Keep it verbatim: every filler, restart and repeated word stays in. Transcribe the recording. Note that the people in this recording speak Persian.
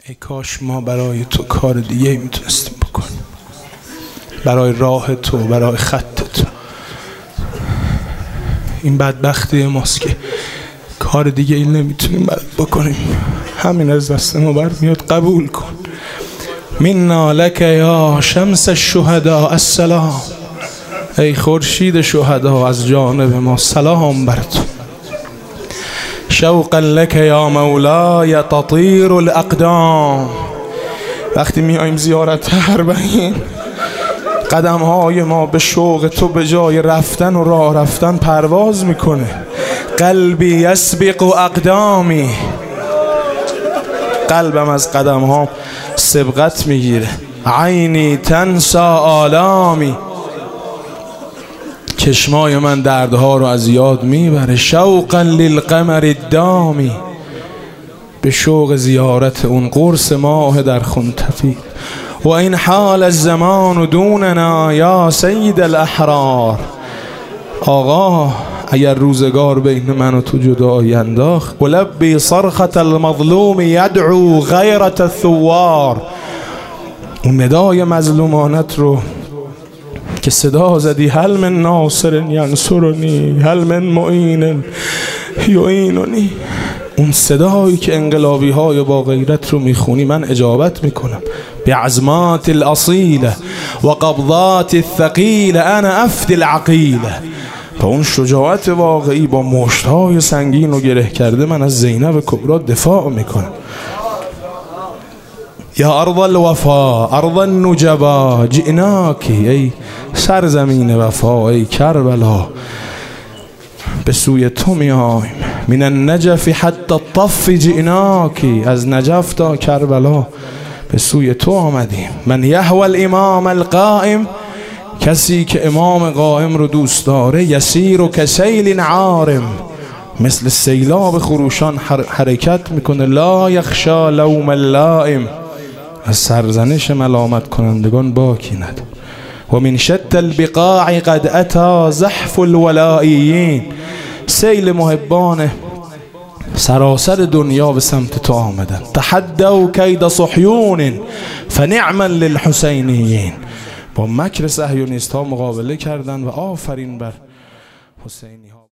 ای کاش ما برای تو کار دیگه میتونستیم بکنیم، برای راه تو، برای خط تو. این بدبختی ماست که کار دیگه این نمیتونیم بکنیم. همین از دست ما برمیاد. قبول کن. منا لک یا شمس الشهداء السلام. ای خورشید شهدا از جانب ما سلام بر تو. شوقا لک یا مولای تطیر الاقدام. وقتی میایم زیارت اربعین، قدم های ما به شوق تو به جای رفتن و راه رفتن پرواز میکنه. قلبی یسبق و اقدامی. قلبم از قدم ها سبقت میگیره. عینی تنسا آلامی. چشمای من دردها رو از یاد میبره. شوقا للقمر الدامی. به شوق زیارت اون قرص ماه در خون تفید. و این حال الزمان دوننا یا سید الاحرار. آقا اگر روزگار بین من و تو جدایی انداخت، ولبی صرخة المظلوم یدعو غیرة الثوار. اون ندای مظلومانت رو که صدا زدی، هل من ناصر ینصرنی هل من معین یعیننی، اون صدایی که انقلابی های با غیرت رو میخونی، من اجابت میکنم. بعزمات الاصیله و قبضات الثقیله انا افدی العقیله. با اون شجاعت واقعی با مشتهای سنگین و گره کرده من از زینب کبرا دفاع میکنم. یا ارض الوفا ارض النجبا جئناکی. ای سرزمین وفا، ای کربلا به سوی تو میایم. من النجف حتی الطف جئناکی. از نجف تا کربلا به سوی تو آمدیم. من یهوى الامام القائم. کسی که امام قائم رو دوست داره. یسیر و کسیل عارم. مثل سیلاب خروشان حرکت میکنه. لا یخشا لوم اللائم. از سرزنش ملامت کنندگان باکی نداره. و من شتى البقاع قد اتی زحف الولائیین. سیل محبان سراسر دنیا به سمت تو آمدن. تحدوا کید صهیون فنعما للحسینیین. با مکر صهیونیست ها مقابله کردن و آفرین بر حسینی ها.